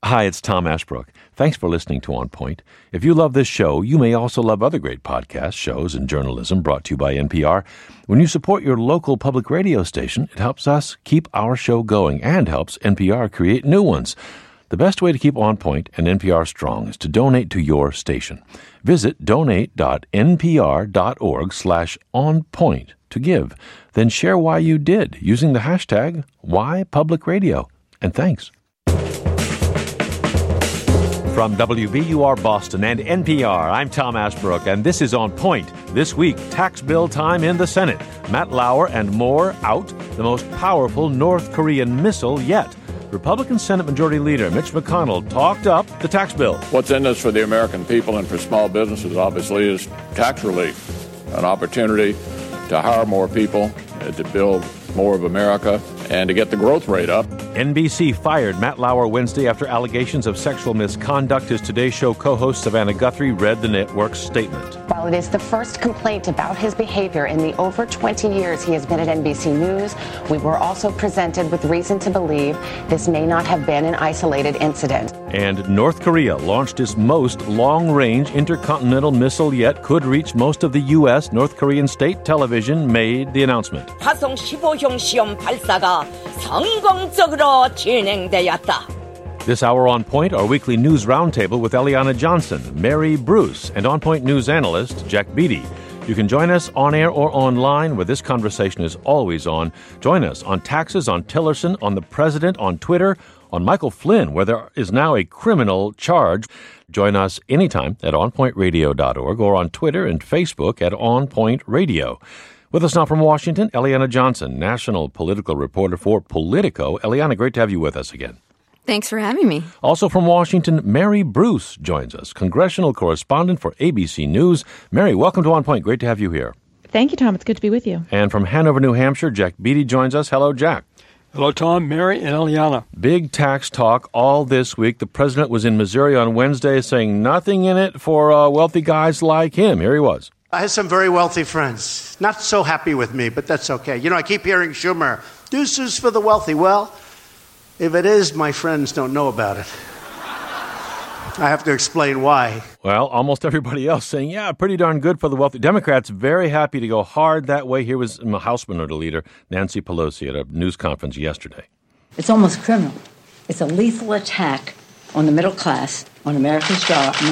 Hi, it's Tom Ashbrook. Thanks for listening to On Point. If you love this show, you may also love other great podcasts, shows, and journalism brought to you by NPR. When you support your local public radio station, it helps us keep our show going and helps NPR create new ones. The best way to keep On Point and NPR strong is to donate to your station. Visit donate.npr.org/onpoint to give. Then share why you did using the hashtag WhyPublicRadio. And thanks. From WBUR Boston and NPR, I'm Tom Ashbrook, and this is On Point. This week, tax bill time in the Senate. Matt Lauer and more out, the most powerful North Korean missile yet. Republican Senate Majority Leader Mitch McConnell talked up the tax bill. What's in this for the American people and for small businesses, obviously, is tax relief, an opportunity to hire more people, to build more of America, and to get the growth rate up. NBC fired Matt Lauer Wednesday after allegations of sexual misconduct. His Today Show co-host Savannah Guthrie read the network's statement. While it is the first complaint about his behavior in the over 20 years he has been at NBC News, we were also presented with reason to believe this may not have been an isolated incident. And North Korea launched its most long-range intercontinental missile yet, could reach most of the U.S. North Korean state television made the announcement. 화성 15형 시험 발사가 성공적으로 진행되었다. This hour On Point, our weekly news roundtable with Eliana Johnson, Mary Bruce, and On Point news analyst Jack Beatty. You can join us on air or online, where this conversation is always on. Join us on taxes, on Tillerson, on the president, on Twitter, on Michael Flynn, where there is now a criminal charge. Join us anytime at onpointradio.org or on Twitter and Facebook at On Point Radio. With us now from Washington, Eliana Johnson, national political reporter for Politico. Eliana, great to have you with us again. Thanks for having me. Also from Washington, Mary Bruce joins us, congressional correspondent for ABC News. Mary, welcome to On Point. Great to have you here. Thank you, Tom. It's good to be with you. And from Hanover, New Hampshire, Jack Beatty joins us. Hello, Jack. Hello, Tom, Mary, and Eliana. Big tax talk all this week. The president was in Missouri on Wednesday saying nothing in it for wealthy guys like him. Here he was. I have some very wealthy friends. Not so happy with me, but that's okay. You know, I keep hearing Schumer, deuces for the wealthy. Well, if it is, my friends don't know about it. I have to explain why. Well, almost everybody else saying, yeah, pretty darn good for the wealthy. Democrats very happy to go hard that way. Here was House Minority Leader Nancy Pelosi at a news conference yesterday. It's almost criminal. It's a lethal attack on the middle class, on Americans'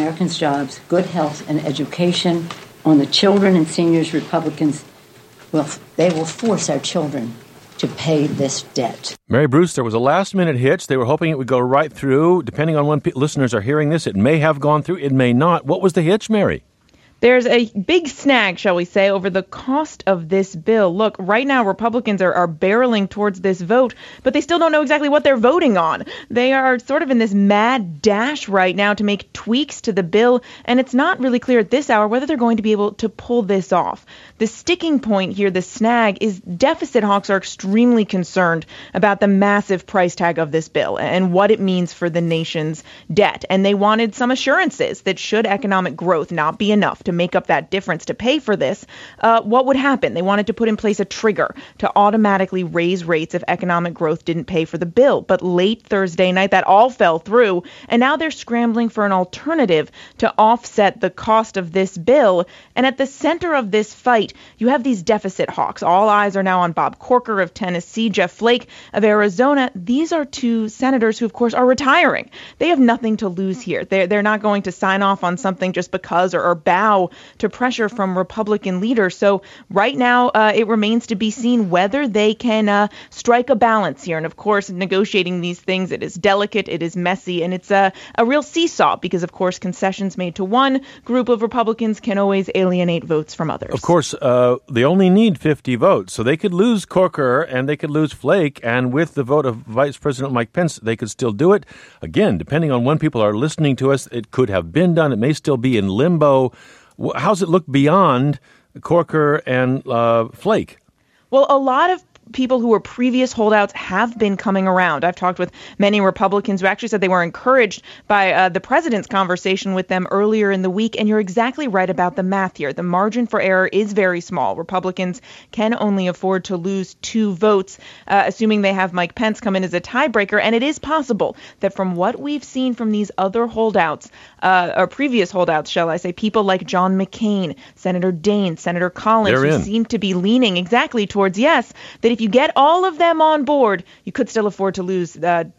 jobs, good health and education, on the children and seniors. Republicans, well, they will force our children to pay this debt. Mary Bruce, there was a last-minute hitch. They were hoping it would go right through. Depending on when listeners are hearing this, it may have gone through. It may not. What was the hitch, Mary? There's a big snag, shall we say, over the cost of this bill. Look, right now Republicans are barreling towards this vote, but they still don't know exactly what they're voting on. They are sort of in this mad dash right now to make tweaks to the bill, and it's not really clear at this hour whether they're going to be able to pull this off. The sticking point here, the snag, is deficit hawks are extremely concerned about the massive price tag of this bill and what it means for the nation's debt. And they wanted some assurances that should economic growth not be enough to make up that difference to pay for this, what would happen? They wanted to put in place a trigger to automatically raise rates if economic growth didn't pay for the bill. But late Thursday night, that all fell through, and now they're scrambling for an alternative to offset the cost of this bill. And at the center of this fight, you have these deficit hawks. All eyes are now on Bob Corker of Tennessee, Jeff Flake of Arizona. These are two senators who, of course, are retiring. They have nothing to lose here. They're not going to sign off on something just because or bow to pressure from Republican leaders. So right now, it remains to be seen whether they can strike a balance here. And of course, negotiating these things, it is delicate, it is messy, and it's a real seesaw because, of course, concessions made to one group of Republicans can always alienate votes from others. Of course, they only need 50 votes, so they could lose Corker and they could lose Flake, and with the vote of Vice President Mike Pence, they could still do it. Again, depending on when people are listening to us, it could have been done. It may still be in limbo. How's it look beyond Corker and Flake? Well, a lot of people who were previous holdouts have been coming around. I've talked with many Republicans who actually said they were encouraged by the president's conversation with them earlier in the week. And you're exactly right about the math here. The margin for error is very small. Republicans can only afford to lose 2 votes, assuming they have Mike Pence come in as a tiebreaker. And it is possible that from what we've seen from these other holdouts, or previous holdouts, shall I say, people like John McCain, Senator Dane, Senator Collins, who seem to be leaning exactly towards yes, that if you get all of them on board, you could still afford to lose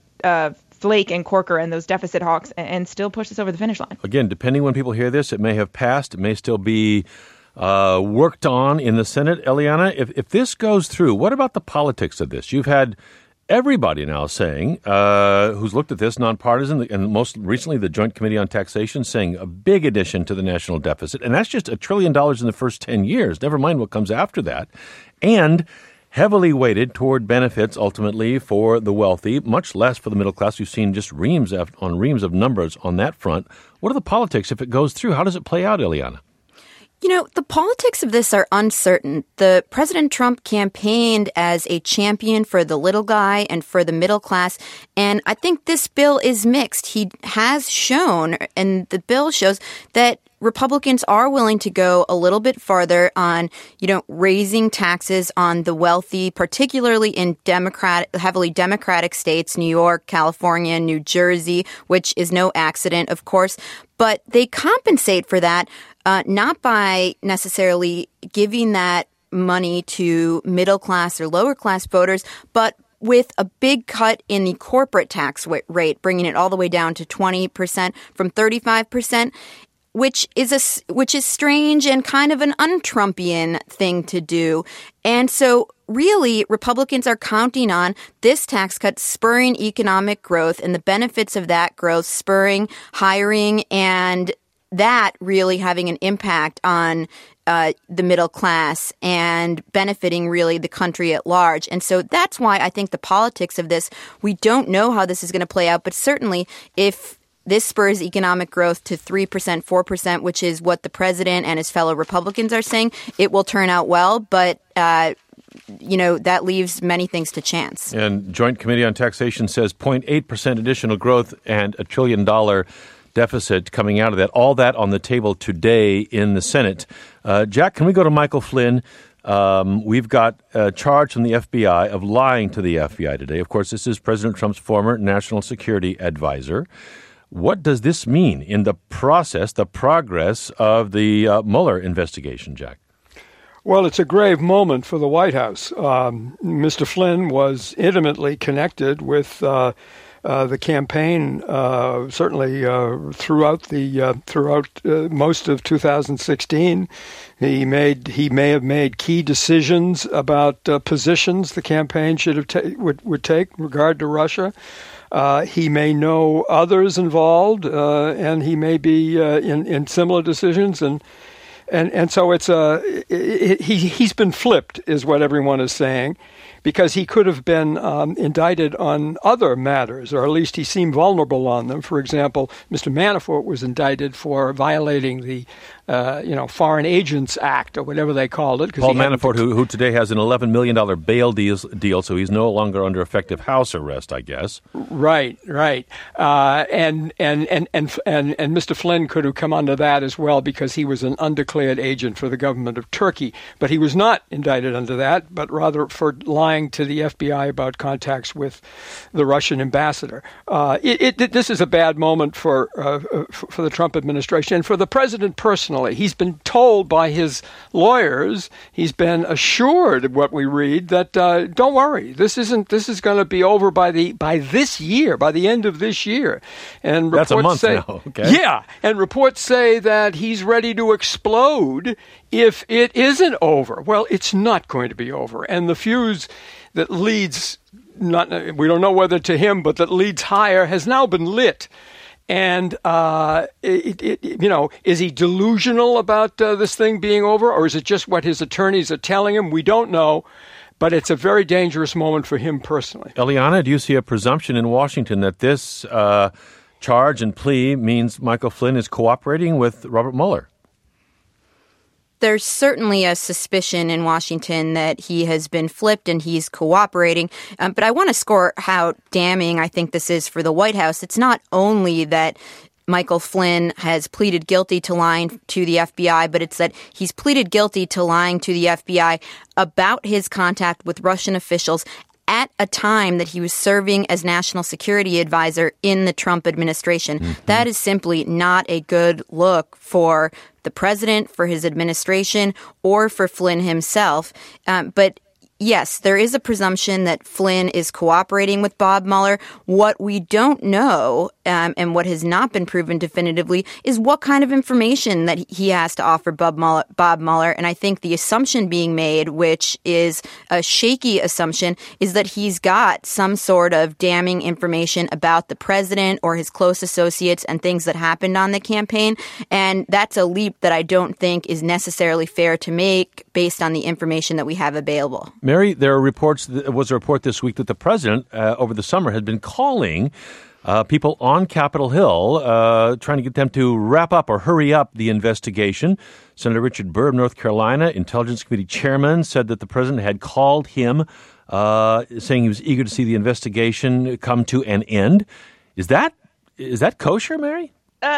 Flake and Corker and those deficit hawks and still push this over the finish line. Again, depending when people hear this, it may have passed. It may still be worked on in the Senate. Eliana, if this goes through, what about the politics of this? You've had everybody now saying, who's looked at this, nonpartisan, and most recently the Joint Committee on Taxation, saying a big addition to the national deficit. And that's just $1 trillion in the first 10 years, never mind what comes after that. And heavily weighted toward benefits, ultimately, for the wealthy, much less for the middle class. We've seen just reams of numbers on that front. What are the politics if it goes through? How does it play out, Eliana? You know, the politics of this are uncertain. The President Trump campaigned as a champion for the little guy and for the middle class. And I think this bill is mixed. He has shown, and the bill shows, that Republicans are willing to go a little bit farther on, raising taxes on the wealthy, particularly in heavily Democratic states, New York, California, New Jersey, which is no accident, of course. But they compensate for that, not by necessarily giving that money to middle class or lower class voters, but with a big cut in the corporate tax rate, bringing it all the way down to 20% from 35%. Which is strange and kind of an un-Trumpian thing to do. And so really, Republicans are counting on this tax cut spurring economic growth and the benefits of that growth spurring hiring, and that really having an impact on the middle class and benefiting really the country at large. And so that's why I think the politics of this, we don't know how this is going to play out, but certainly if this spurs economic growth to 3%, 4%, which is what the president and his fellow Republicans are saying, it will turn out well. But, that leaves many things to chance. And Joint Committee on Taxation says 0.8% additional growth and $1 trillion deficit coming out of that. All that on the table today in the Senate. Jack, can we go to Michael Flynn? We've got a charge from the FBI of lying to the FBI today. Of course, this is President Trump's former national security advisor. What does this mean in the progress of the Mueller investigation, Jack? Well, it's a grave moment for the White House. Mr. Flynn was intimately connected with the campaign, certainly throughout most of 2016. He may have made key decisions about positions the campaign would take in regard to Russia. He may know others involved, and he may be in similar decisions, and so he's been flipped, is what everyone is saying, because he could have been indicted on other matters, or at least he seemed vulnerable on them. For example, Mr. Manafort was indicted for violating the Foreign Agents Act, or whatever they called it. Paul Manafort, who today has an $11 million bail deal, so he's no longer under effective house arrest, I guess. Right. And Mr. Flynn could have come under that as well because he was an undeclared agent for the government of Turkey. But he was not indicted under that, but rather for lying to the FBI about contacts with the Russian ambassador. This is a bad moment for the Trump administration and for the president personally. He's been told by his lawyers, he's been assured, what we read, that don't worry, this is going to be over by the end of this year. And that's a month now. Okay. Yeah, and reports say that he's ready to explode if it isn't over. Well, it's not going to be over, and the fuse that leads, we don't know whether to him, but that leads higher, has now been lit. And, is he delusional about this thing being over, or is it just what his attorneys are telling him? We don't know, but it's a very dangerous moment for him personally. Eliana, do you see a presumption in Washington that this charge and plea means Michael Flynn is cooperating with Robert Mueller? There's certainly a suspicion in Washington that he has been flipped and he's cooperating. But I want to score how damning I think this is for the White House. It's not only that Michael Flynn has pleaded guilty to lying to the FBI, but it's that he's pleaded guilty to lying to the FBI about his contact with Russian officials at a time that he was serving as national security advisor in the Trump administration. Mm-hmm. That is simply not a good look for the president, for his administration, or for Flynn himself. But yes, there is a presumption that Flynn is cooperating with Bob Mueller. What we don't know, and what has not been proven definitively, is what kind of information that he has to offer Bob Mueller. And I think the assumption being made, which is a shaky assumption, is that he's got some sort of damning information about the president or his close associates and things that happened on the campaign. And that's a leap that I don't think is necessarily fair to make based on the information that we have available. Mary, there was a report this week that the president over the summer had been calling people on Capitol Hill, trying to get them to wrap up or hurry up the investigation. Senator Richard Burr of North Carolina, Intelligence Committee chairman, said that the president had called him, saying he was eager to see the investigation come to an end. Is that kosher, Mary?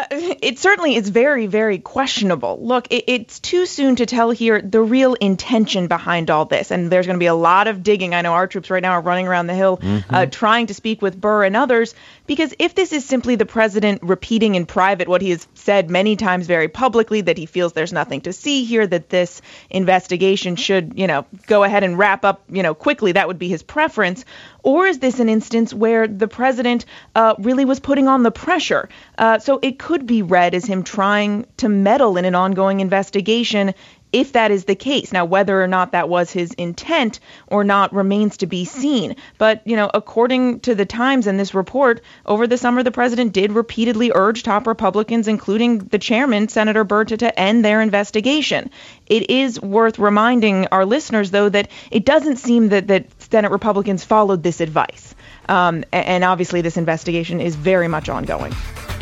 It certainly is very, very questionable. Look, it's too soon to tell here the real intention behind all this. And there's going to be a lot of digging. I know our troops right now are running around the Hill trying to speak with Burr and others, because if this is simply the president repeating in private what he has said many times very publicly, that he feels there's nothing to see here, that this investigation should, go ahead and wrap up, quickly, that would be his preference. Or is this an instance where the president really was putting on the pressure? So it could be read as him trying to meddle in an ongoing investigation, if that is the case. Now, whether or not that was his intent or not remains to be seen. But, according to the Times and this report, over the summer, the president did repeatedly urge top Republicans, including the chairman, Senator Burr, to end their investigation. It is worth reminding our listeners, though, that it doesn't seem that Senate Republicans followed this advice. And obviously, this investigation is very much ongoing.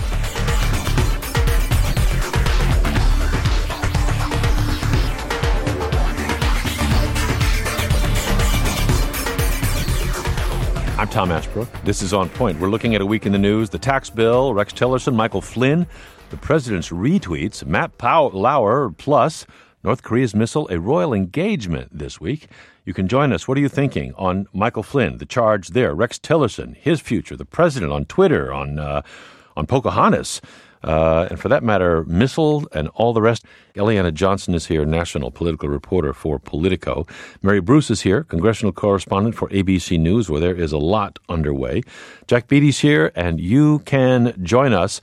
I'm Tom Ashbrook. This is On Point. We're looking at a week in the news. The tax bill, Rex Tillerson, Michael Flynn, the president's retweets, Matt Lauer, plus North Korea's missile, a royal engagement this week. You can join us. What are you thinking on Michael Flynn, the charge there, Rex Tillerson, his future, the president on Twitter, on Pocahontas, and for that matter, missile and all the rest. Eliana Johnson is here, national political reporter for Politico. Mary Bruce is here, congressional correspondent for ABC News, where there is a lot underway. Jack Beatty's here, and you can join us.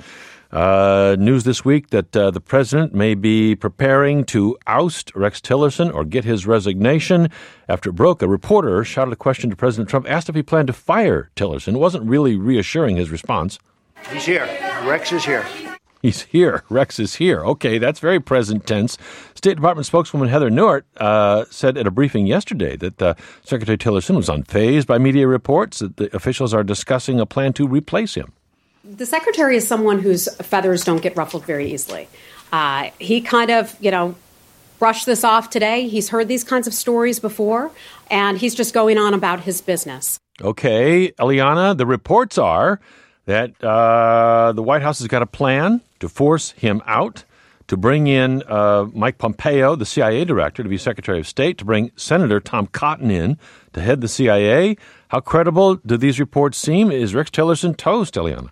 News this week that the president may be preparing to oust Rex Tillerson or get his resignation. After it broke, a reporter shouted a question to President Trump, asked if he planned to fire Tillerson. It wasn't really reassuring, his response. He's here. Rex is here. He's here. Rex is here. Okay, that's very present tense. State Department spokeswoman Heather Nauert said at a briefing yesterday that Secretary Tillerson was unfazed by media reports that the officials are discussing a plan to replace him. The secretary is someone whose feathers don't get ruffled very easily. He kind of, brushed this off today. He's heard these kinds of stories before, and he's just going on about his business. Okay, Eliana, the reports are that the White House has got a plan to force him out, to bring in Mike Pompeo, the CIA director, to be Secretary of State, to bring Senator Tom Cotton in to head the CIA. How credible do these reports seem? Is Rex Tillerson toast, Eliana?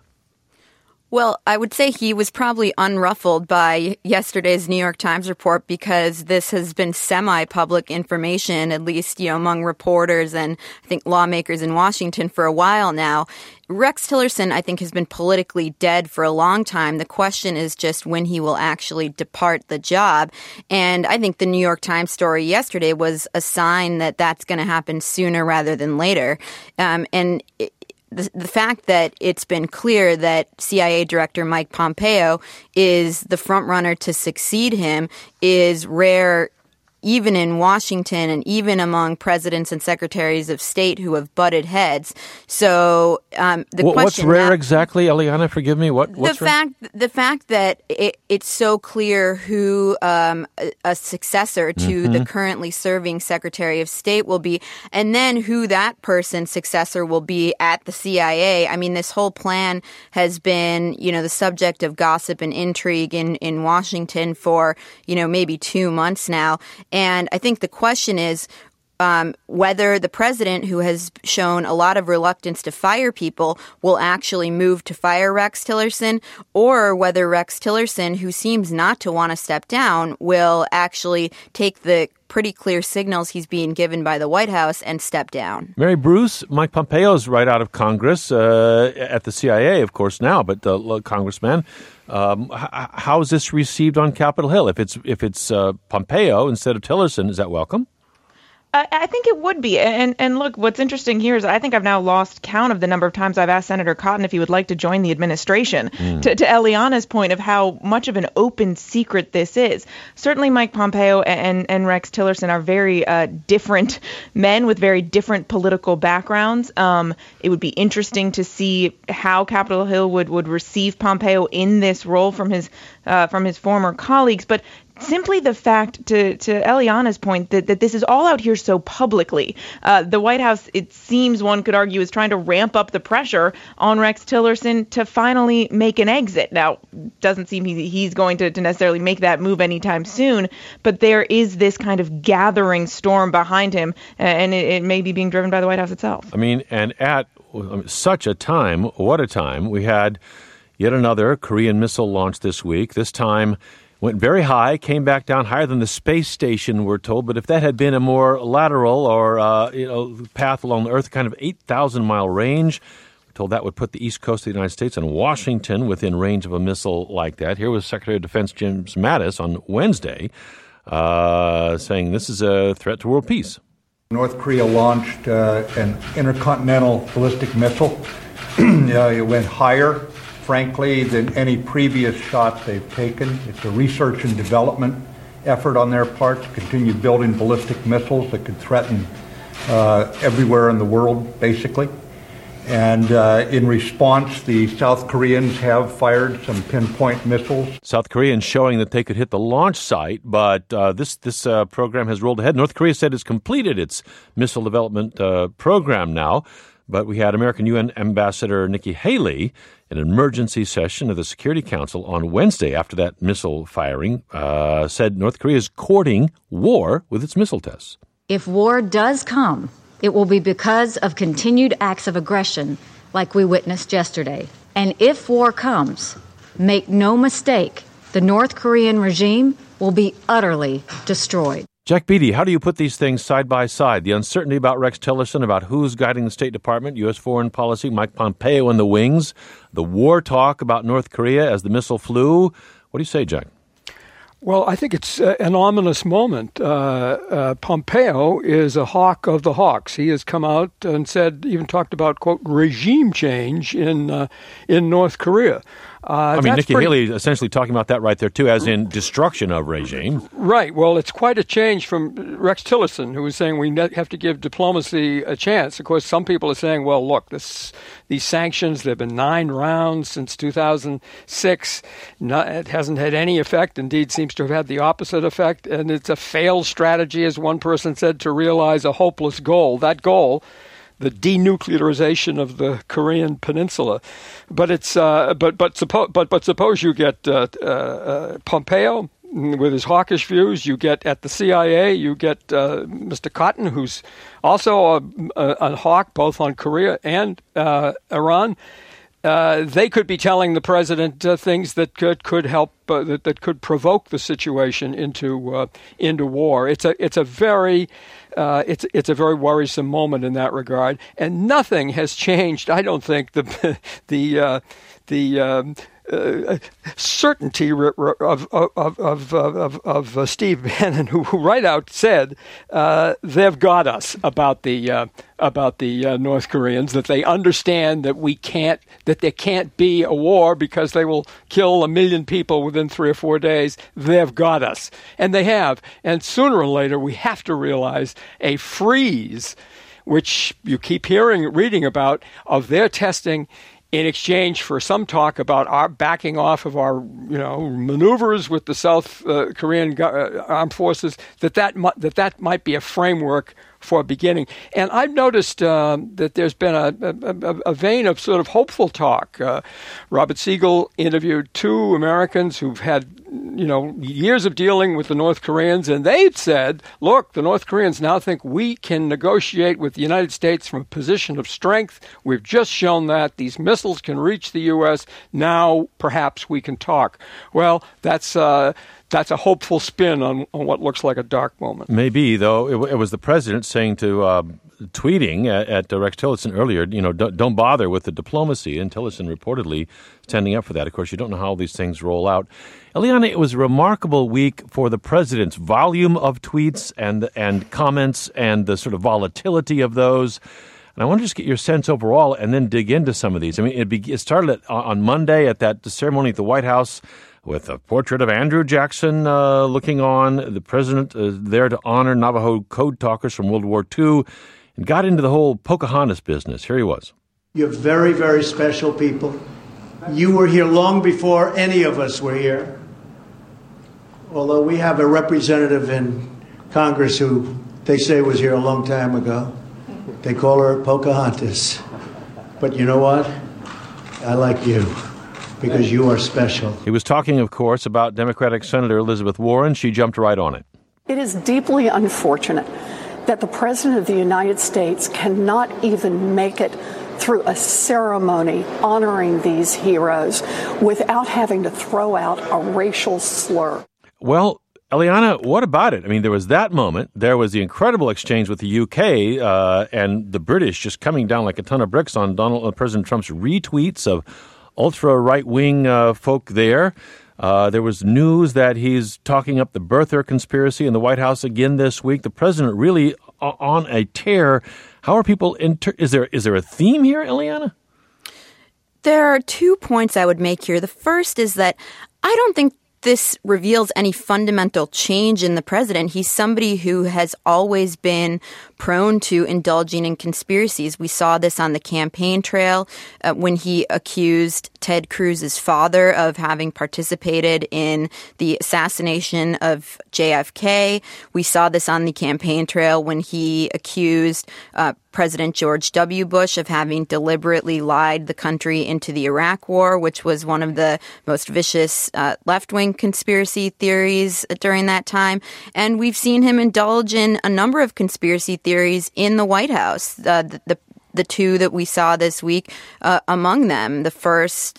Well, I would say he was probably unruffled by yesterday's New York Times report, because this has been semi-public information, at least, among reporters and I think lawmakers in Washington for a while now. Rex Tillerson, I think, has been politically dead for a long time. The question is just when he will actually depart the job. And I think the New York Times story yesterday was a sign that that's going to happen sooner rather than later. The fact that it's been clear that CIA Director Mike Pompeo is the front runner to succeed him is rare, even in Washington and even among presidents and secretaries of state who have butted heads. So what's rare exactly, Eliana? Forgive me. What's rare? The fact that it's so clear who a successor to the currently serving Secretary of State will be, and then who that person's successor will be at the CIA. I mean, this whole plan has been, the subject of gossip and intrigue in Washington for, maybe 2 months now. And I think the question is whether the president, who has shown a lot of reluctance to fire people, will actually move to fire Rex Tillerson, or whether Rex Tillerson, who seems not to want to step down, will actually take the pretty clear signals he's being given by the White House and step down. Mary Bruce, Mike Pompeo's right out of Congress, at the CIA, of course, now, but congressman. How is this received on Capitol Hill? If it's Pompeo instead of Tillerson, is that welcome? I think it would be. And look, what's interesting here is I think I've now lost count of the number of times I've asked Senator Cotton if he would like to join the administration. To Eliana's point of how much of an open secret this is. Certainly Mike Pompeo and Rex Tillerson are very different men with very different political backgrounds. It would be interesting to see how Capitol Hill would receive Pompeo in this role from his former colleagues. But simply the fact, to Eliana's point, that this is all out here so publicly. The White House, it seems one could argue, is trying to ramp up the pressure on Rex Tillerson to finally make an exit. Now, doesn't seem he's going to necessarily make that move anytime soon, but there is this kind of gathering storm behind him, and it may be being driven by the White House itself. I mean, and at such a time, what a time, we had yet another Korean missile launch this week. This time went very high, came back down higher than the space station, we're told. But if that had been a more lateral or path along the Earth, kind of 8,000-mile range, we're told that would put the east coast of the United States and Washington within range of a missile like that. Here was Secretary of Defense James Mattis on Wednesday saying this is a threat to world peace. North Korea launched an intercontinental ballistic missile. It went higher, frankly, than any previous shot they've taken. It's a research and development effort on their part to continue building ballistic missiles that could threaten everywhere in the world, basically. And in response, the South Koreans have fired some pinpoint missiles. South Koreans showing that they could hit the launch site, but this program has rolled ahead. North Korea said it's completed its missile development program now. But we had American UN Ambassador Nikki Haley in an emergency session of the Security Council on Wednesday after that missile firing, said North Korea is courting war with its missile tests. If war does come, it will be because of continued acts of aggression like we witnessed yesterday. And if war comes, make no mistake, the North Korean regime will be utterly destroyed. Jack Beatty, how do you put these things side by side? The uncertainty about Rex Tillerson, about who's guiding the State Department, U.S. foreign policy, Mike Pompeo in the wings, the war talk about North Korea as the missile flew. What do you say, Jack? Well, I think it's an ominous moment. Pompeo is a hawk of the hawks. He has come out and said, even talked about, quote, regime change in North Korea. Nikki Haley essentially talking about that right there, too, as in destruction of regime. Right. Well, it's quite a change from Rex Tillerson, who was saying we have to give diplomacy a chance. Of course, some people are saying, well, look, these sanctions, there have been 9 rounds since 2006. It hasn't had any effect. Indeed, seems to have had the opposite effect. And it's a failed strategy, as one person said, to realize a hopeless goal. That goal, the denuclearization of the Korean peninsula, but it's but suppose you get Pompeo with his hawkish views. You get at the CIA, you get Mr. Cotton, who's also a hawk both on Korea and Iran. They could be telling the president things that could help that could provoke the situation into war. It's a very worrisome moment in that regard, and nothing has changed. I don't think the certainty of Steve Bannon, who right out said they've got us about the North Koreans, that they understand that there can't be a war because they will kill 1 million people within 3 or 4 days. They've got us, and they have. And sooner or later, we have to realize a freeze, which you keep reading about, of their testing in exchange for some talk about our backing off of our, maneuvers with the South Korean armed forces, that might be a framework for a beginning. And I've noticed that there's been a vein of sort of hopeful talk. Robert Siegel interviewed 2 Americans who've had, years of dealing with the North Koreans, and they've said, look, the North Koreans now think we can negotiate with the United States from a position of strength. We've just shown that these missiles can reach the U.S. Now perhaps we can talk. Well, that's a hopeful spin on what looks like a dark moment. Maybe, though, it was the president saying to tweeting at Rex Tillerson earlier, don't bother with the diplomacy, and Tillerson reportedly standing up for that. Of course, you don't know how all these things roll out. Eliana, it was a remarkable week for the president's volume of tweets and comments and the sort of volatility of those. And I want to just get your sense overall and then dig into some of these. I mean, it started on Monday at that ceremony at the White House with a portrait of Andrew Jackson looking on, the president there to honor Navajo code talkers from World War II, and got into the whole Pocahontas business. Here he was. You're very, very special people. You were here long before any of us were here. Although we have a representative in Congress who they say was here a long time ago. They call her Pocahontas. But you know what? I like you, because you are special. He was talking, of course, about Democratic Senator Elizabeth Warren. She jumped right on it. It is deeply unfortunate that the President of the United States cannot even make it through a ceremony honoring these heroes without having to throw out a racial slur. Well, Eliana, what about it? I mean, there was that moment. There was the incredible exchange with the UK and the British just coming down like a ton of bricks on President Trump's retweets of ultra-right-wing folk there. There was news that he's talking up the birther conspiracy in the White House again this week. The president really on a tear. How are people is there a theme here, Eliana? There are 2 points I would make here. The first is that I don't think this reveals any fundamental change in the president. He's somebody who has always been prone to indulging in conspiracies. We saw this on the campaign trail when he accused Ted Cruz's father of having participated in the assassination of JFK. We saw this on the campaign trail when he accused President George W. Bush of having deliberately lied the country into the Iraq War, which was one of the most vicious left-wing conspiracy theories during that time. And we've seen him indulge in a number of conspiracy theories in the White House. The 2 that we saw this week, among them, the first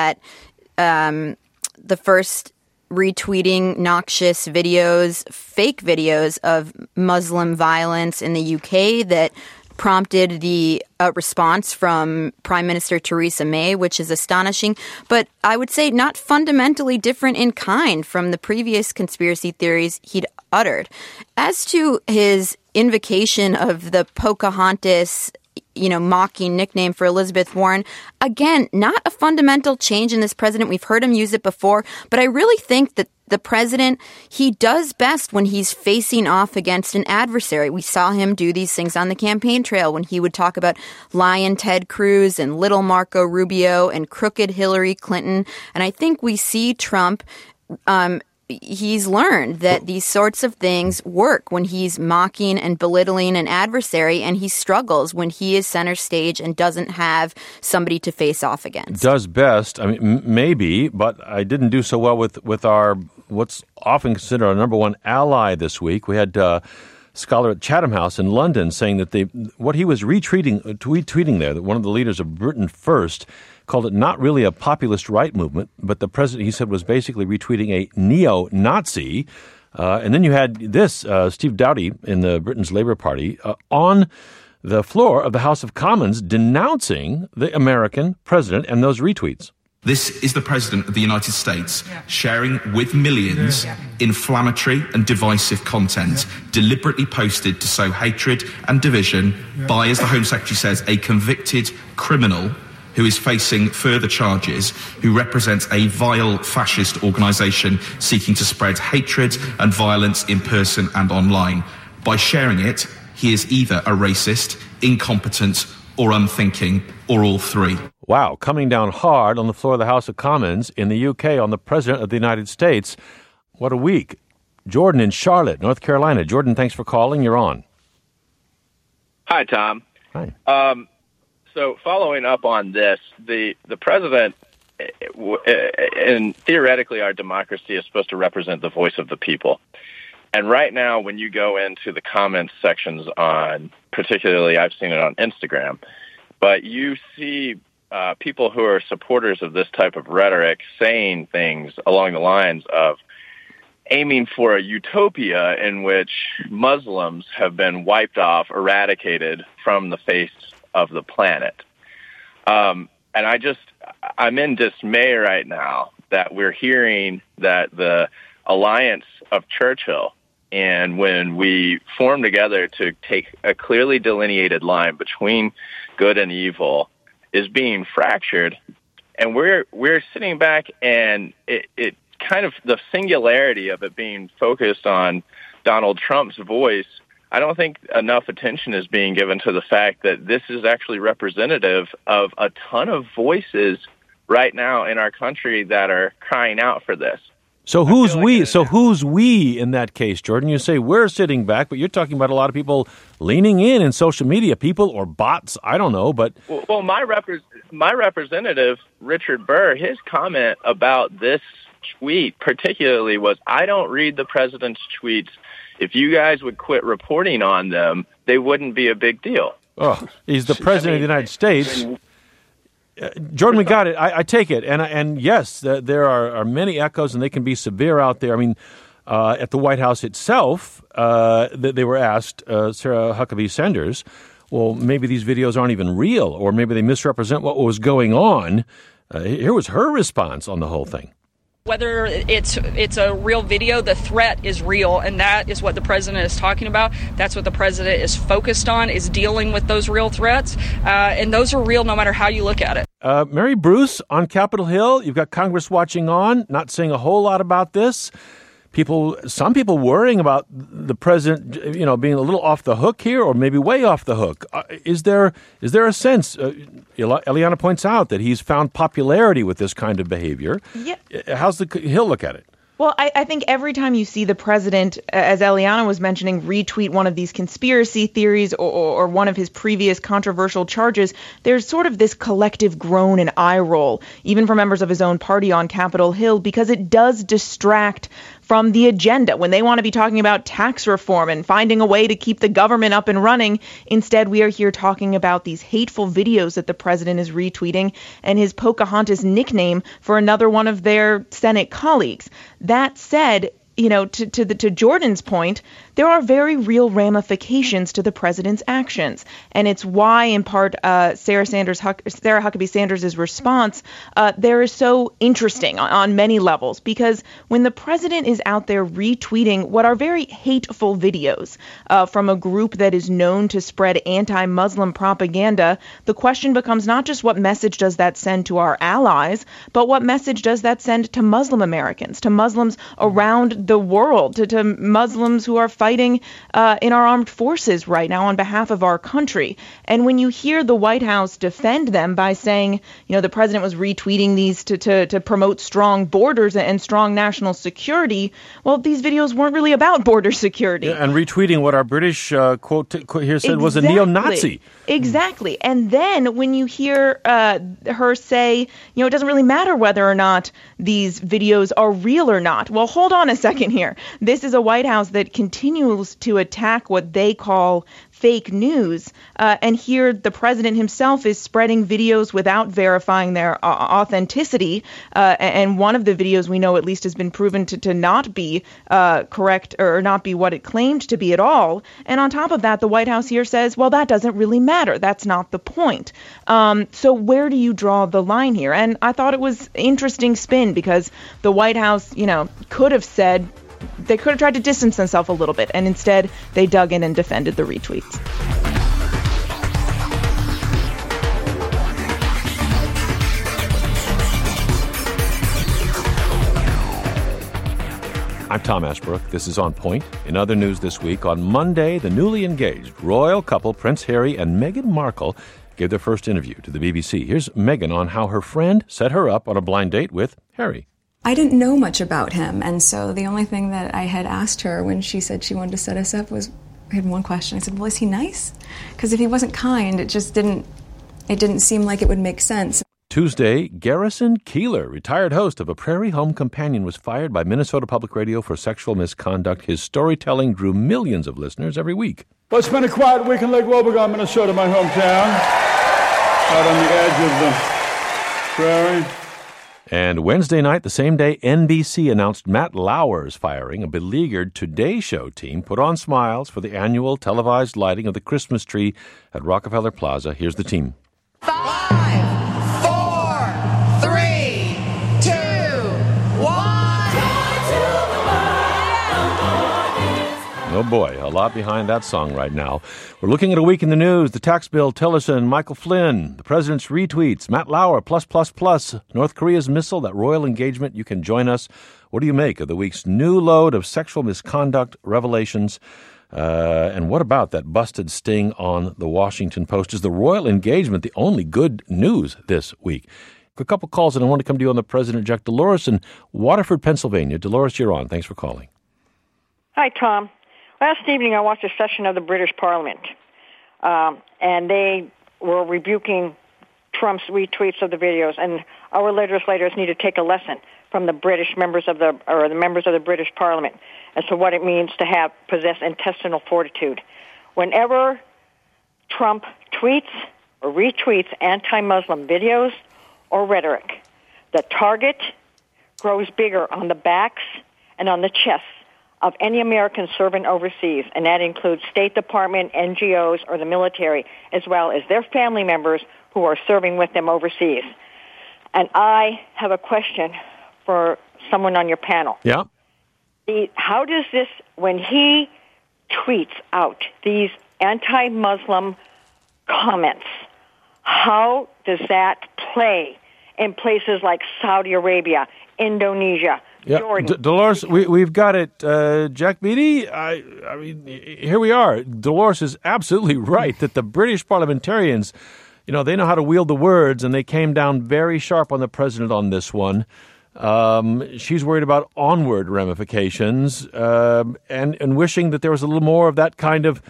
retweeting noxious videos, fake videos of Muslim violence in the UK that prompted the response from Prime Minister Theresa May, which is astonishing, but I would say not fundamentally different in kind from the previous conspiracy theories he'd uttered. As to his invocation of the Pocahontas, mocking nickname for Elizabeth Warren. Again, not a fundamental change in this president. We've heard him use it before, but I really think that the president, he does best when he's facing off against an adversary. We saw him do these things on the campaign trail when he would talk about Lion Ted Cruz and little Marco Rubio and crooked Hillary Clinton. And I think we see Trump, he's learned that these sorts of things work when he's mocking and belittling an adversary, and he struggles when he is center stage and doesn't have somebody to face off against. Does best. I mean, maybe, but I didn't do so well with our what's often considered our number one ally this week. We had a scholar at Chatham House in London saying that what he was tweeting there, that one of the leaders of Britain First called it not really a populist right movement, but the president, he said, was basically retweeting a neo-Nazi. And then you had this, Steve Doughty in the Britain's Labour Party, on the floor of the House of Commons denouncing the American president and those retweets. This is the President of the United States sharing with millions inflammatory and divisive content deliberately posted to sow hatred and division by, as the Home Secretary says, a convicted criminal who is facing further charges, who represents a vile fascist organisation seeking to spread hatred and violence in person and online. By sharing it, he is either a racist, incompetent, or unthinking, or all three. Wow, coming down hard on the floor of the House of Commons in the UK on the President of the United States. What a week. Jordan in Charlotte, North Carolina. Jordan, thanks for calling. You're on. Hi, Tom. Hi. So following up on this, the president, and theoretically our democracy is supposed to represent the voice of the people. And right now, when you go into the comments sections on, particularly I've seen it on Instagram, but you see people who are supporters of this type of rhetoric saying things along the lines of aiming for a utopia in which Muslims have been wiped off, eradicated from the face of the planet. And I'm in dismay right now that we're hearing that the alliance of Churchill, and when we form together to take a clearly delineated line between good and evil, is being fractured. And we're sitting back, and it kind of, the singularity of it being focused on Donald Trump's voice, I don't think enough attention is being given to the fact that this is actually representative of a ton of voices right now in our country that are crying out for this. So who's we? So who's we in that case, Jordan? You say we're sitting back, but you're talking about a lot of people leaning in social media, people or bots. I don't know, but well, my representative Richard Burr, his comment about this tweet particularly was, "I don't read the president's tweets. If you guys would quit reporting on them, they wouldn't be a big deal." Oh, he's the president of the United States. Jordan, we got it. I take it. And yes, there are many echoes, and they can be severe out there. I mean, at the White House itself, they were asked, Sarah Huckabee Sanders, well, maybe these videos aren't even real, or maybe they misrepresent what was going on. Here was her response on the whole thing. Whether it's a real video, the threat is real, and that is what the president is talking about. That's what the president is focused on, is dealing with those real threats, and those are real no matter how you look at it. Mary Bruce on Capitol Hill, you've got Congress watching on, not saying a whole lot about this. Some people worrying about the president, being a little off the hook here, or maybe way off the hook. Is there a sense? Eliana points out that he's found popularity with this kind of behavior. Yeah. How's the Hill look at it? Well, I think every time you see the president, as Eliana was mentioning, retweet one of these conspiracy theories or one of his previous controversial charges, there's sort of this collective groan and eye roll, even for members of his own party on Capitol Hill, because it does distract from the agenda. When they want to be talking about tax reform and finding a way to keep the government up and running, instead we are here talking about these hateful videos that the president is retweeting and his Pocahontas nickname for another one of their Senate colleagues. That said, to Jordan's point, there are very real ramifications to the president's actions. And it's why, in part, Sarah Huckabee Sanders' response there is so interesting on many levels, because when the president is out there retweeting what are very hateful videos from a group that is known to spread anti-Muslim propaganda, the question becomes not just what message does that send to our allies, but what message does that send to Muslim Americans, to Muslims around the world, to Muslims who are fighting in our armed forces right now on behalf of our country. And when you hear the White House defend them by saying, the president was retweeting these to promote strong borders and strong national security, well, these videos weren't really about border security. Yeah, and retweeting what our British quote here said was a neo-Nazi. Exactly. And then when you hear her say, it doesn't really matter whether or not these videos are real or not. Well, hold on a second here. This is a White House that continues to attack what they call fake news. And here the president himself is spreading videos without verifying their authenticity. And one of the videos we know at least has been proven to not be correct or not be what it claimed to be at all. And on top of that, the White House here says, well, that doesn't really matter. That's not the point. So where do you draw the line here? And I thought it was interesting spin because the White House, could have said, they could have tried to distance themselves a little bit, and instead they dug in and defended the retweets. I'm Tom Ashbrook. This is On Point. In other news this week, on Monday, the newly engaged royal couple, Prince Harry and Meghan Markle, gave their first interview to the BBC. Here's Meghan on how her friend set her up on a blind date with Harry. I didn't know much about him, and so the only thing that I had asked her when she said she wanted to set us up was, I had one question. I said, well, is he nice? Because if he wasn't kind, it didn't seem like it would make sense. Tuesday, Garrison Keillor, retired host of A Prairie Home Companion, was fired by Minnesota Public Radio for sexual misconduct. His storytelling drew millions of listeners every week. Well, it's been a quiet week in Lake Wobegon, Minnesota, my hometown, out on the edge of the prairie. And Wednesday night, the same day, NBC announced Matt Lauer's firing. A beleaguered Today Show team put on smiles for the annual televised lighting of the Christmas tree at Rockefeller Plaza. Here's the team. 5, 4, 3, 2, 1. Oh boy, a lot behind that song right now. We're looking at a week in the news. The tax bill, Tillerson, Michael Flynn, the president's retweets, Matt Lauer, plus, North Korea's missile, that royal engagement. You can join us. What do you make of the week's new load of sexual misconduct revelations? And what about that busted sting on the Washington Post? Is the royal engagement the only good news this week? A couple calls, and I want to come to you on the president, Jack. Dolores in Waterford, Pennsylvania. Dolores, you're on. Thanks for calling. Hi, Tom. Last evening, I watched a session of the British Parliament, and they were rebuking Trump's retweets of the videos. And our legislators need to take a lesson from the British members of the members of the British Parliament as to what it means to possess intestinal fortitude. Whenever Trump tweets or retweets anti-Muslim videos or rhetoric, the target grows bigger on the backs and on the chests of any American serving overseas, and that includes State Department, NGOs, or the military, as well as their family members who are serving with them overseas. And I have a question for someone on your panel. Yeah. How does this, when he tweets out these anti-Muslim comments, how does that play in places like Saudi Arabia, Indonesia, Jordan? Dolores, we've got it. Jack Beatty, I mean, here we are. Dolores is absolutely right that the British parliamentarians, they know how to wield the words, and they came down very sharp on the president on this one. She's worried about onward ramifications and wishing that there was a little more of that kind of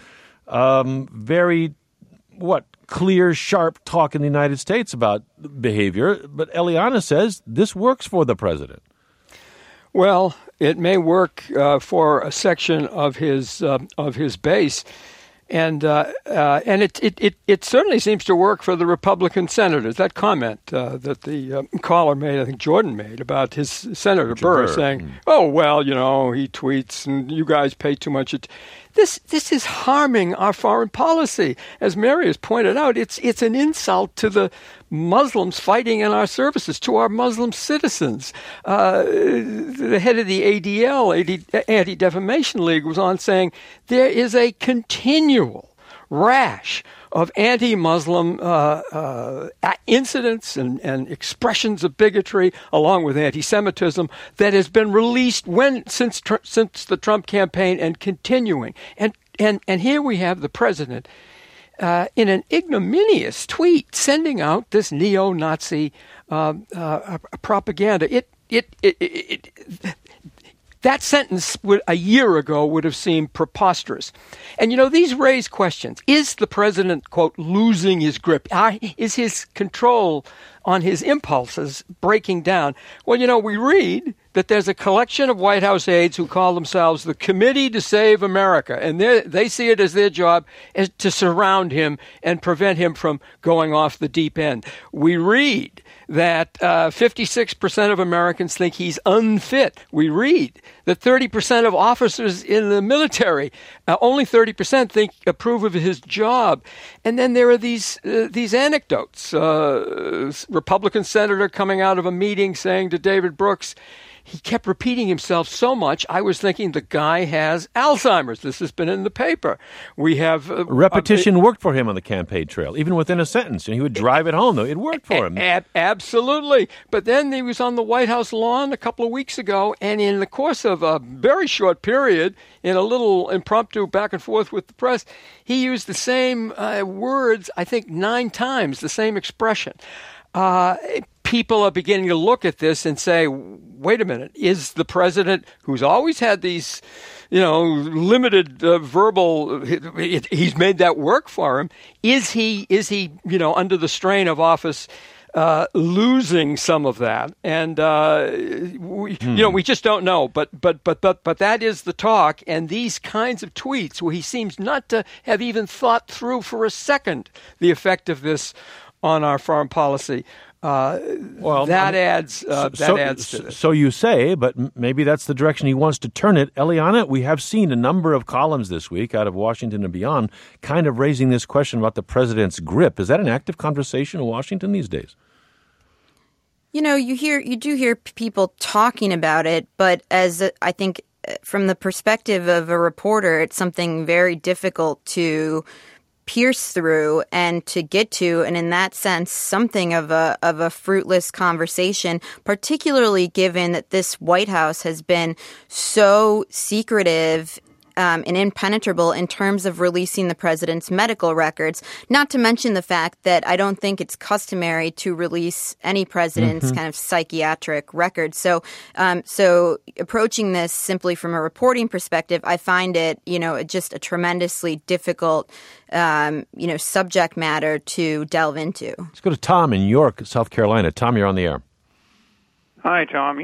very, clear, sharp talk in the United States about behavior. But Eliana says this works for the president. Well, it may work for a section of his base, and it certainly seems to work for the Republican senators. That comment that the caller made, I think Jordan made, about his Senator Burr saying, "Oh well, he tweets, and you guys pay too much." This is harming our foreign policy. As Mary has pointed out, it's an insult to the Muslims fighting in our services, to our Muslim citizens. The head of the ADL, Anti-Defamation League, was on saying there is a continual rash of anti-Muslim incidents and expressions of bigotry, along with anti-Semitism, that has been released since the Trump campaign and continuing. And here we have the president in an ignominious tweet sending out this neo-Nazi propaganda. That sentence a year ago would have seemed preposterous. And, these raise questions. Is the president, quote, losing his grip? Is his control on his impulses breaking down? Well, we read that there's a collection of White House aides who call themselves the Committee to Save America, and they see it as their job as to surround him and prevent him from going off the deep end. We read that 56% of Americans think he's unfit. We read that 30% of officers in the military, only 30% approve of his job. And then there are these anecdotes. Republican senator coming out of a meeting saying to David Brooks, he kept repeating himself so much, I was thinking the guy has Alzheimer's. This has been in the paper. We have... repetition worked for him on the campaign trail, even within a sentence. And he would drive it home, though. It worked for him. Absolutely. But then he was on the White House lawn a couple of weeks ago, and in the course of a very short period, in a little impromptu back and forth with the press, he used the same words, I think 9 times, the same expression. People are beginning to look at this and say, wait a minute, is the president, who's always had these, limited verbal, he's made that work for him, is he, under the strain of office, losing some of that? And, we just don't know. But that is the talk. And these kinds of tweets where he seems not to have even thought through for a second the effect of this on our foreign policy. That adds to this. So you say, but maybe that's the direction he wants to turn it. Eliana, we have seen a number of columns this week out of Washington and beyond kind of raising this question about the president's grip. Is that an active conversation in Washington these days? You do hear people talking about it, but as I think from the perspective of a reporter, it's something very difficult to pierce through and to get to, and in that sense, something of a fruitless conversation, particularly given that this White House has been so secretive and impenetrable in terms of releasing the president's medical records, not to mention the fact that I don't think it's customary to release any president's kind of psychiatric records. So approaching this simply from a reporting perspective, I find it, just a tremendously difficult, subject matter to delve into. Let's go to Tom in York, South Carolina. Tom, you're on the air. Hi, Tom.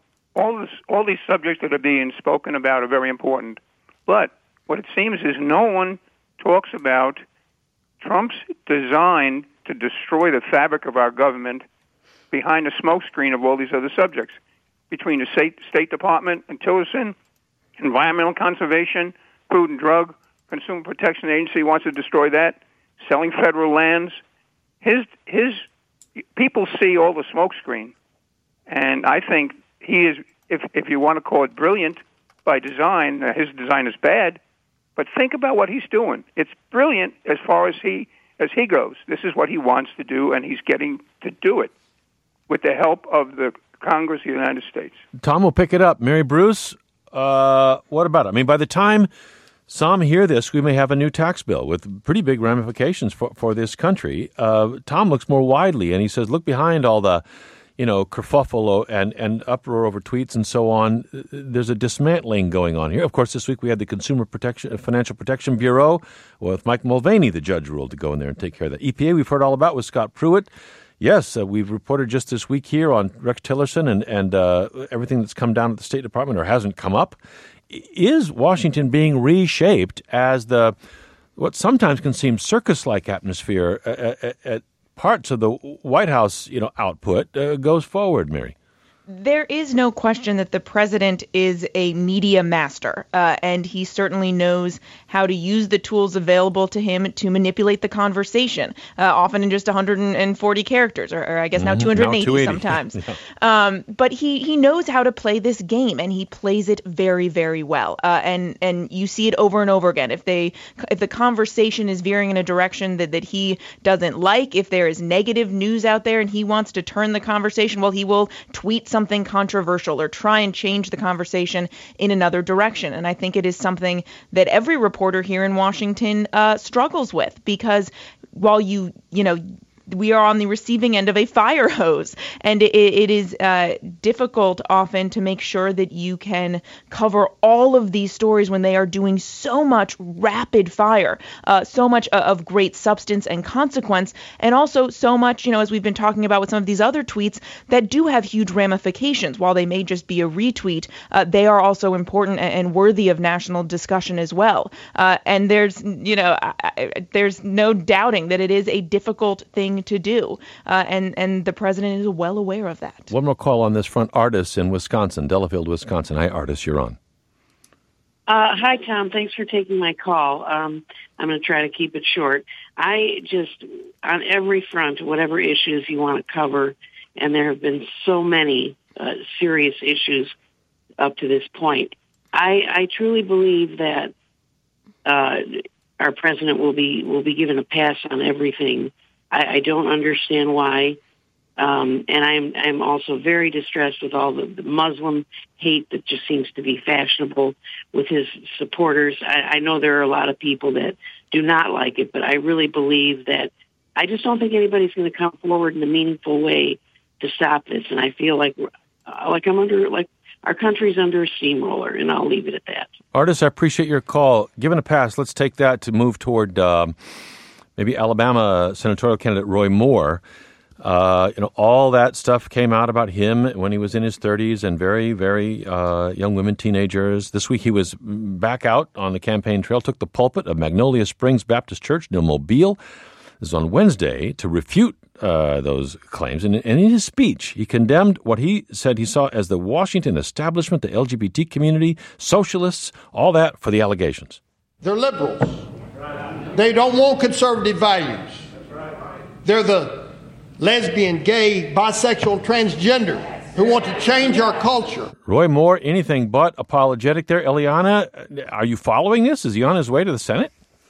All these subjects that are being spoken about are very important. But what it seems is no one talks about Trump's design to destroy the fabric of our government behind the smokescreen of all these other subjects. Between the State Department and Tillerson, Environmental Conservation, Food and Drug, Consumer Protection Agency wants to destroy that, selling federal lands. His people see all the smokescreen. And I think he is, if you want to call it brilliant, by design, his design is bad, but think about what he's doing. It's brilliant as far as he goes. This is what he wants to do, and he's getting to do it with the help of the Congress of the United States. Tom will pick it up. Mary Bruce, what about it? I mean, by the time some hear this, we may have a new tax bill with pretty big ramifications for this country. Tom looks more widely, and he says, look behind all the kerfuffle and uproar over tweets and so on. There's a dismantling going on here. Of course, this week we had the Financial Protection Bureau with Mike Mulvaney, the judge, ruled to go in there and take care of that. EPA, we've heard all about with Scott Pruitt. Yes, we've reported just this week here on Rex Tillerson and everything that's come down at the State Department or hasn't come up. Is Washington being reshaped as what sometimes can seem circus-like atmosphere at parts of the White House, output goes forward, Mary? There is no question that the president is a media master, and he certainly knows how to use the tools available to him to manipulate the conversation, often in just 140 characters, or I guess now 280 sometimes. Yeah. But he knows how to play this game, and he plays it very, very well. And you see it over and over again. If the conversation is veering in a direction that he doesn't like, if there is negative news out there and he wants to turn the conversation, well, he will tweet something controversial or try and change the conversation in another direction. And I think it is something that every reporter here in Washington struggles with, because while we are on the receiving end of a fire hose, and it is difficult often to make sure that you can cover all of these stories when they are doing so much rapid fire, so much of great substance and consequence, and also so much, as we've been talking about with some of these other tweets that do have huge ramifications. While they may just be a retweet, they are also important and worthy of national discussion as well. And there's no doubting that it is a difficult thing to do, and the president is well aware of that. One more call on this front. Artis in Wisconsin, Delafield, Wisconsin. Hi, Artis, you're on. Hi, Tom. Thanks for taking my call. I'm going to try to keep it short. I just, on every front, whatever issues you want to cover, and there have been so many serious issues up to this point, I truly believe that our president will be given a pass on everything. I don't understand why. And I'm also very distressed with all the Muslim hate that just seems to be fashionable with his supporters. I know there are a lot of people that do not like it, but I really believe that I just don't think anybody's going to come forward in a meaningful way to stop this. And I feel like our country's under a steamroller, and I'll leave it at that. Artis, I appreciate your call. Given a pass, let's take that to move toward maybe Alabama senatorial candidate Roy Moore. All that stuff came out about him when he was in his 30s and very, very young women, teenagers. This week he was back out on the campaign trail, took the pulpit of Magnolia Springs Baptist Church near Mobile. This is on Wednesday to refute those claims. And in his speech, he condemned what he said he saw as the Washington establishment, the LGBT community, socialists, all that for the allegations. They're liberals. They don't want conservative values. They're the lesbian, gay, bisexual, transgender who want to change our culture. Roy Moore, anything but apologetic there. Eliana, are you following this? Is he on his way to the Senate?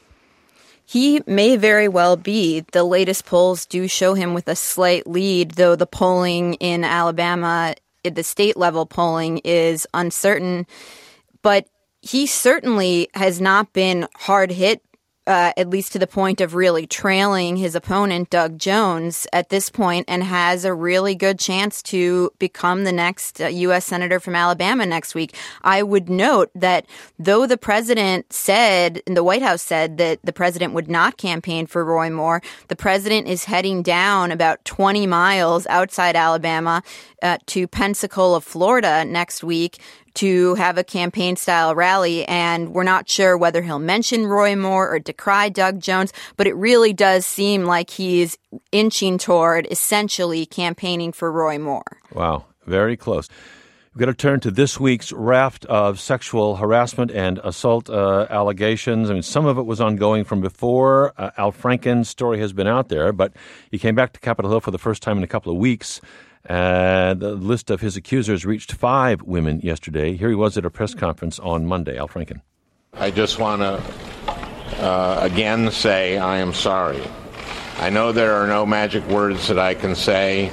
He may very well be. The latest polls do show him with a slight lead, though the polling in Alabama, the state level polling, is uncertain. But he certainly has not been hard hit, at least to the point of really trailing his opponent, Doug Jones, at this point, and has a really good chance to become the next U.S. Senator from Alabama next week. I would note that though the president said, and the White House said that the president would not campaign for Roy Moore, the president is heading down about 20 miles outside Alabama to Pensacola, Florida next week to have a campaign-style rally, and we're not sure whether he'll mention Roy Moore or decry Doug Jones, but it really does seem like he's inching toward essentially campaigning for Roy Moore. Wow, very close. We've got to turn to this week's raft of sexual harassment and assault allegations. I mean, some of it was ongoing from before. Al Franken's story has been out there, but he came back to Capitol Hill for the first time in a couple of weeks. The list of his accusers reached 5 women yesterday. Here he was at a press conference on Monday. Al Franken. I just want to again say I am sorry. I know there are no magic words that I can say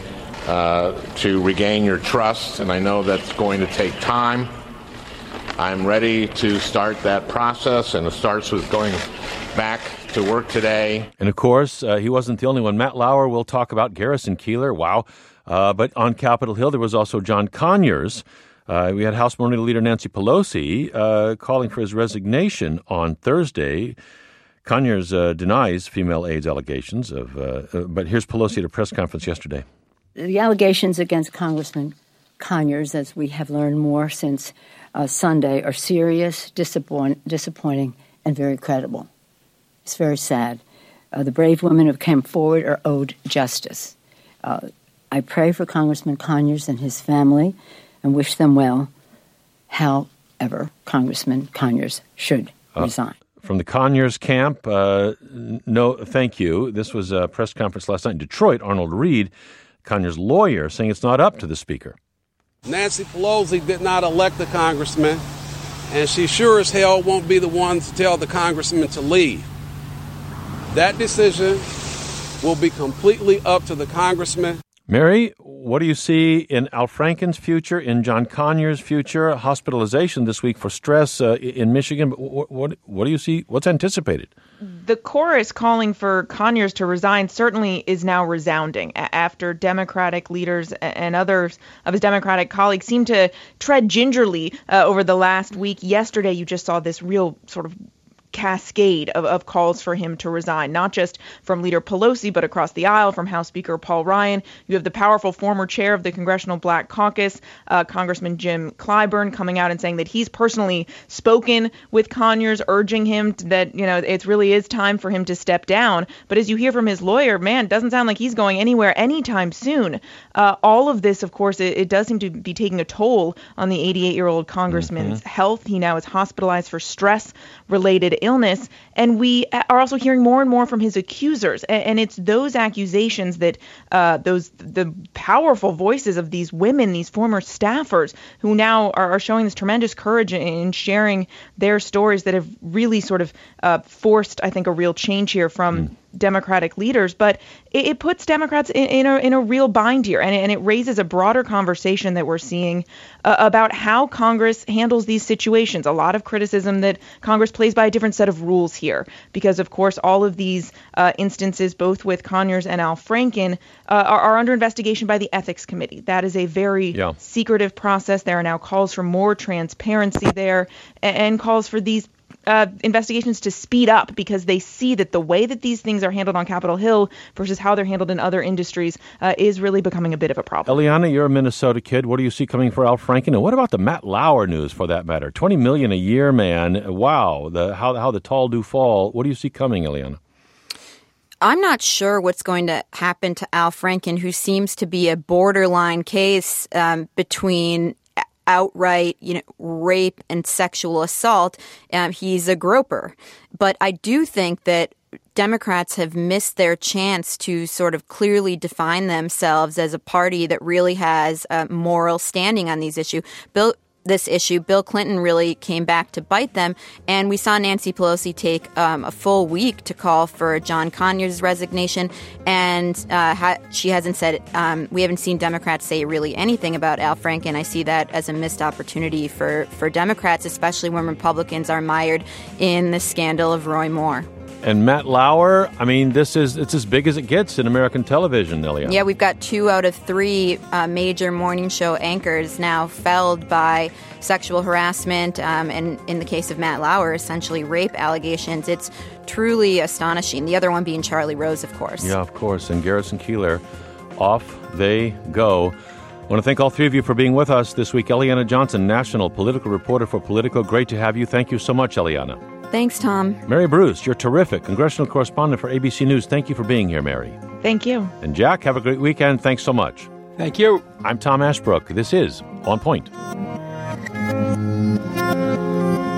to regain your trust, and I know that's going to take time. I'm ready to start that process, and it starts with going back to work today. And, of course, he wasn't the only one. Matt Lauer will talk about Garrison Keillor. Wow. But on Capitol Hill, there was also John Conyers. We had House Minority Leader Nancy Pelosi calling for his resignation on Thursday. Conyers denies female AIDS allegations, but here's Pelosi at a press conference yesterday. The allegations against Congressman Conyers, as we have learned more since Sunday, are serious, disappointing, and very credible. It's very sad. The brave women who came forward are owed justice. I pray for Congressman Conyers and his family and wish them well. However, Congressman Conyers should resign. From the Conyers camp, no, thank you. This was a press conference last night in Detroit. Arnold Reed, Conyers' lawyer, saying it's not up to the speaker. Nancy Pelosi did not elect the congressman, and she sure as hell won't be the one to tell the congressman to leave. That decision will be completely up to the congressman. Mary, what do you see in Al Franken's future, in John Conyers' future? Hospitalization this week for stress in Michigan. What do you see? What's anticipated? The chorus calling for Conyers to resign certainly is now resounding after Democratic leaders and others of his Democratic colleagues seem to tread gingerly over the last week. Yesterday, you just saw this real sort of cascade of calls for him to resign, not just from Leader Pelosi, but across the aisle from House Speaker Paul Ryan. You have the powerful former chair of the Congressional Black Caucus, Congressman Jim Clyburn, coming out and saying that he's personally spoken with Conyers, urging him that, it really is time for him to step down. But as you hear from his lawyer, man, it doesn't sound like he's going anywhere anytime soon. All of this, of course, it does seem to be taking a toll on the 88-year-old congressman's health. He now is hospitalized for stress-related illness, and we are also hearing more and more from his accusers, and it's those accusations that the powerful voices of these women, these former staffers, who now are showing this tremendous courage in sharing their stories that have really sort of forced, I think, a real change here from Democratic leaders. But it puts Democrats in a real bind here, and it raises a broader conversation that we're seeing about how Congress handles these situations. A lot of criticism that Congress plays by a different set of rules here, because, of course, all of these instances, both with Conyers and Al Franken, are under investigation by the Ethics Committee. That is a very secretive process. There are now calls for more transparency there and calls for these investigations to speed up, because they see that the way that these things are handled on Capitol Hill versus how they're handled in other industries is really becoming a bit of a problem. Eliana, you're a Minnesota kid. What do you see coming for Al Franken? And what about the Matt Lauer news, for that matter? $20 million a year, man. Wow. How the tall do fall. What do you see coming, Eliana? I'm not sure what's going to happen to Al Franken, who seems to be a borderline case between outright, rape and sexual assault. He's a groper. But I do think that Democrats have missed their chance to sort of clearly define themselves as a party that really has a moral standing on these issues. Bill Clinton really came back to bite them, and we saw Nancy Pelosi take a full week to call for John Conyers' resignation, and she hasn't said, we haven't seen Democrats say really anything about Al Franken. I see that as a missed opportunity for Democrats, especially when Republicans are mired in the scandal of Roy Moore. And Matt Lauer, I mean, it's as big as it gets in American television, Eliana. Yeah, we've got 2 out of 3 major morning show anchors now felled by sexual harassment, and in the case of Matt Lauer, essentially rape allegations. It's truly astonishing. The other one being Charlie Rose, of course. Yeah, of course. And Garrison Keillor, off they go. I want to thank all 3 of you for being with us this week. Eliana Johnson, national political reporter for Politico. Great to have you. Thank you so much, Eliana. Thanks, Tom. Mary Bruce, you're terrific. Congressional correspondent for ABC News. Thank you for being here, Mary. Thank you. And Jack, have a great weekend. Thanks so much. Thank you. I'm Tom Ashbrook. This is On Point.